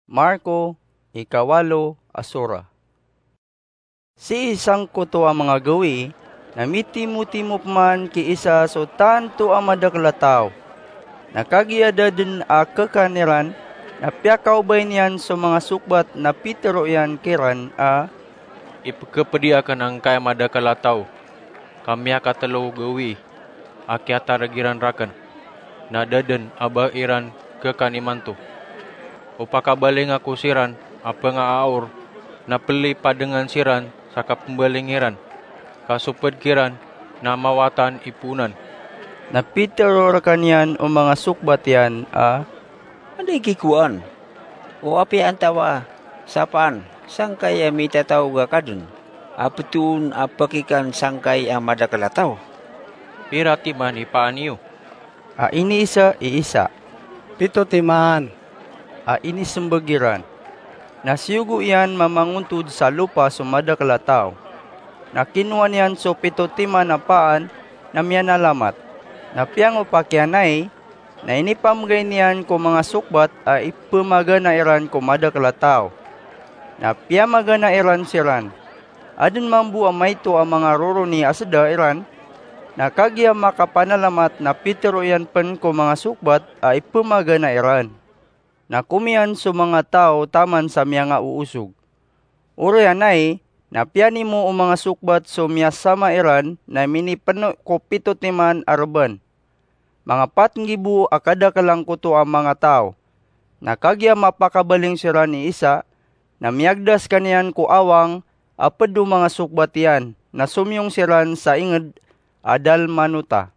Marko, ikawalo, asura. Si isang kuto ang mga gawi, namiti-mo man ki isa so tanto ang madaklataw. Nakagiada din a kakaniran, napyakaw ba niyan so mga sukbat na pitero yan kiran a ipagkapadiakan ang kaya madakalataw. Kami katalo gawi, akyata ragiran rakan. Nadadan aba iran kakanimanto. Upakabaling ako siran, apa nga aor, napili pa dengan siran sa kapambalingiran. Kasupad kiran na mawatan ipunan. napitero ra kanyan o mga sukbat yan a Anday kikuan? O api antawa? Sapan? Sangkay ang mitataw ga kadun? Apatun apakikan sangkay ang madakalataw? Pirati man ipaan iyo. a ini isa iisa, Pito timan. a ini sumbagiran. Nasiyugo yan mamanguntod sa lupa so madakalataw. Nakinuan yan so pito timan na paan na miyanalamat. Napiyang upakyanay, na inipamgay niyan ko mga sukbat a ipamaga na iran ko madakalataw. Napiyamaga na iran siran. Adun mambu amay to ang mga roro ni asada iran, nakagya makapanalamat na pitero yan pen ko mga sukbat a ipamaga na iran. Nakumian so mga tao taman sa miya nga uusog. Uro yanay, napyani mo o mga sukbat so miya sama iran na minipano ko pito timan araban. Mga patngibu akada kalang kuto ang mga tao. Nakagya mapakabaling sira ni isa, na miyagdas kaniyan ko awang, apado mga sukbat yan, na sumyong siran sa inged, adal manuta.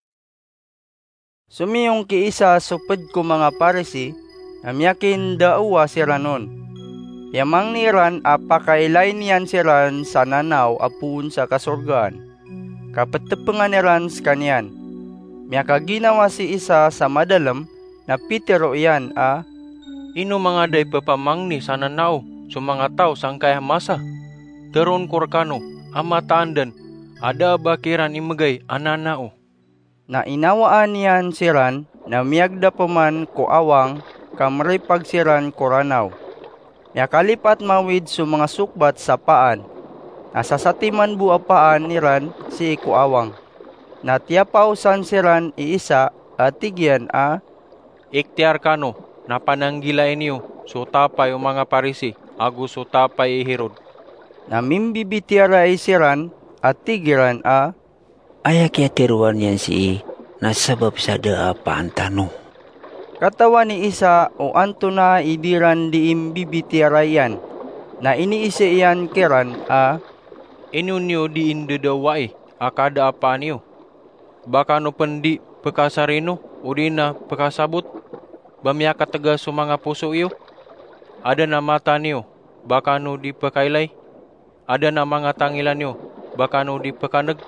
Sumyong ki isa supad ko mga parisi, na miyakin daawa siranon. Yamang niran apakailay niyan siran sa nanaw apun sa kasurgaan. Kapatapangan niran sa kanyan. Miyaka ginawa si isa sa madalam na pitero yan a Ino mga day papamangni sa nanaw, so mga tao sangkay masa. Teron korkano, amataandan, ada bakiran imagay ananao. na inawaan niyan siran na miyagda paman ko awang kamray pagsiran koranaw. Miyakalipat mawid so mga sukbat sa paan. Nasasatiman bua paan niran si ko awang. Natiapaw san siran iisa at tigyan a Iktiar kano, napananggilain niyo, so tapay o mga parisi, ago so tapay ihirod. namimbibitiara siran at tigiran a Ayak ya tiruan yan si nasabab sa daa paantano. katawan ni isa o anto na idiran di imbibitiara yan. Na iniisi yan kiran a Inunyo di indadawai, akada apa niyo. Baka no pendi pekasarino, udina pekasabot, bamya kataga sa mga puso iyo. Ada na mata niyo, baka no di pekailay. Ada na mga tangilan niyo, baka no di pekanag.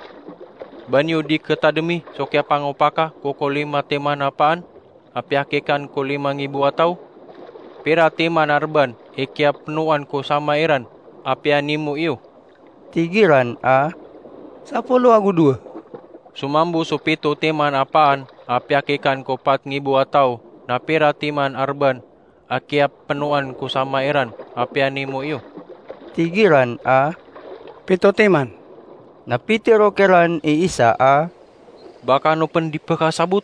Banyo di ketademi, so kya pangupaka, kuko 5 tema napaan, apyakikan ko 5,000 ataw. Pira tema narban, ikya penuan ko sama iran, apyanimu iyo. tigiran a Sa pulo ako dua. Sumambu so pito timan apaan, apyakikan ko 4,000 ataw, na pira timan arban, akyap penuan ko sama iran, apyanimu iyo. tigiran a Pito timan. napitero kiran iisa a Baka no pendi pekasabot.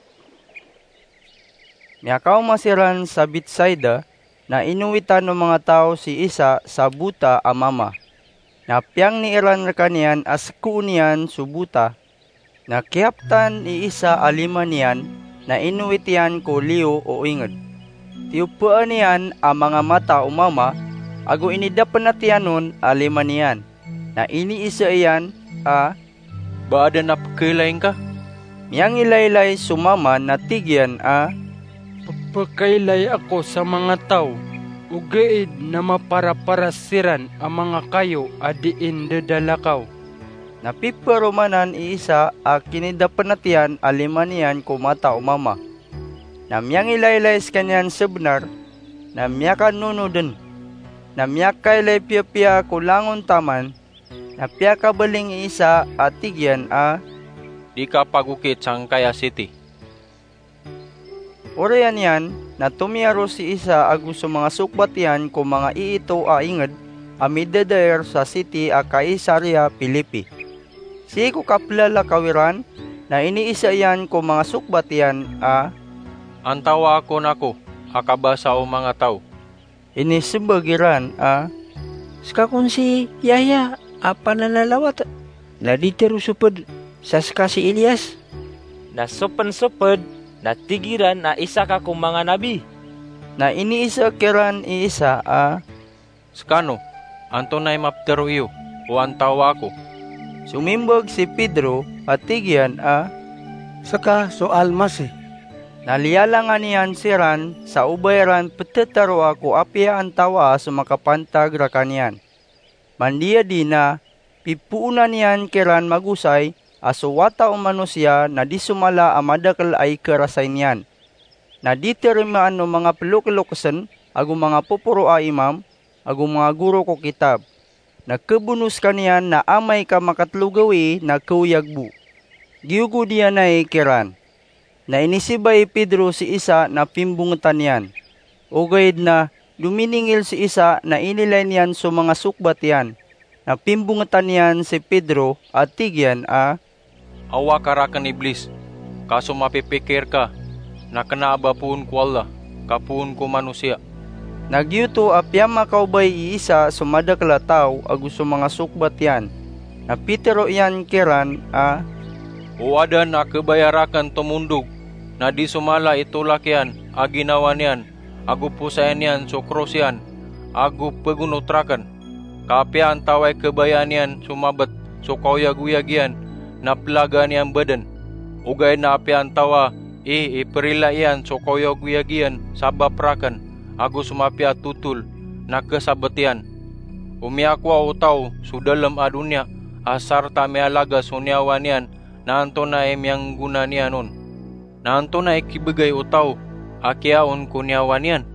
miyakaw masiran sa Bethsaida na inuwitan ng mga tao si isa sa buta a mama. Napyang ni iran kaniyan as kuunian subuta. Nakiaptan iisa alima niyan na inuwitian ko liyo o inged. Tiupaan niyan ang mga mata o mama, ago inidapan na tiyanon alima niyan. Na iniisa iyan a Baada na pagkailain ka? miyang ilaylay sumama na tigyan a Pagkailay ako sa mga tao, ugaid na maparaparasiran ang mga kayo adiin dadalakaw. napiparumanan iisa a kinidapan na tiyan alima niyan ko mata o mama. Na miyang ilaylay sa kanyan sebnar, na miyakan nunoden. Na miyakaylay pia-pia kulangon taman, na piyakabaling isa at tigyan a Di ka pagukit sang Kaya City. Orayan yan, na tumiyaro si isa agus sa mga sukbatian ko mga iito a inged amidadaer sa city a Caesarea Philippi. Si ko kaplala kawiran na iniisa yan ko mga sukbatian a Antawa ako nako, akabasa o mga tao. inisumbagiran a Skakon si Yahya, apa nanalawat? Naditero supod sa si Elias. Nasupan-supad, natigiran na isa ka kung mga nabi. na iniisa kiran iisa a Skano, anto na'y maptero iyo, o antawa ako. sumimbag si Pedro at tigyan a Saka so almas nalialangan niyan siran sa ubayran petetaro ako apia ang tawa sa makapantag rakanian. Mandia di na pipuunan niyan kiran magusay aso wata o manusia na di sumala amadakal ay kerasay niyan. Na di terimaan no mga peluk-lukusan agu mga pupuro a imam agu mga guro ko kitab. Nagkebunus kaniyan na amay ka makatlugawi na kuyagbu. Giyugo diyan ay kiran. Na inisibay Pedro si isa na pimbungutan niyan. Ugayid na duminingil si isa na inilay niyan sa mga sukbat yan. Na pimbungutan niyan si Pedro at tigyan a Awa karakan iblis, kaso mapipikir ka, na kanaaba puun ko Allah, kapuun ko manusia. Nagyuto apya makaubay iisa sumadakla tao agus sa mga sukbat yan. Na Petero yan kiran a O ada na kebayarakan tumundog, na di sumala itulak yan, aginawa niyan, agu pusayan yan, sukros yan, agu pegunutrakan. Kapian taway kebayan yan, sumabat, sukawayag-uyag yan, na plaga niyan badan. Ugay na apian tawa, iperila yan, sukawayag-uyag yan, sabaprakan, agu sumapia tutul, na kesabatian. Umiakwa utaw, sudalam adunya, asar tamialaga sunyawan yan, na anto na emyang guna niya nun. Na anto na ikibigay utaw, akiaon kunyawan yan.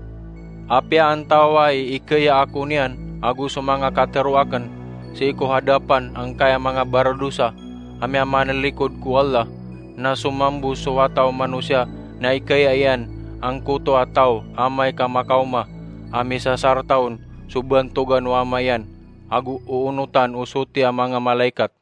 Apya antawa ikaya ako niyan, agu sa mga kateruakan, sa iko hadapan ang kaya mga baradusa, amya manalikod ko Allah, na sumambu sa wataw manusia, na ikaya yan, ang kuto ataw, amay ka makauma, ami sa sartaon, subantugan wamayan, agu uunutan usuti ang mga malaikat.